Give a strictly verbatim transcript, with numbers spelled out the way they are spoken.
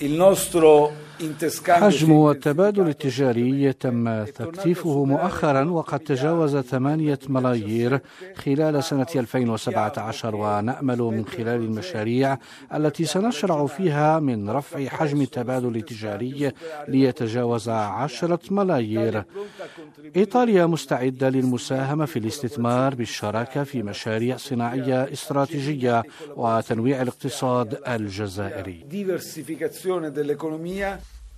حجم التبادل التجاري تم تكثيفه مؤخرا وقد تجاوز ثمانية ملايير خلال سنة ألفين وسبعة عشر، ونأمل من خلال المشاريع التي سنشرع فيها من رفع حجم التبادل التجاري ليتجاوز عشرة ملايير. إيطاليا مستعدة للمساهمة في الاستثمار بالشراكة في مشاريع صناعية استراتيجية وتنويع الاقتصاد الجزائري.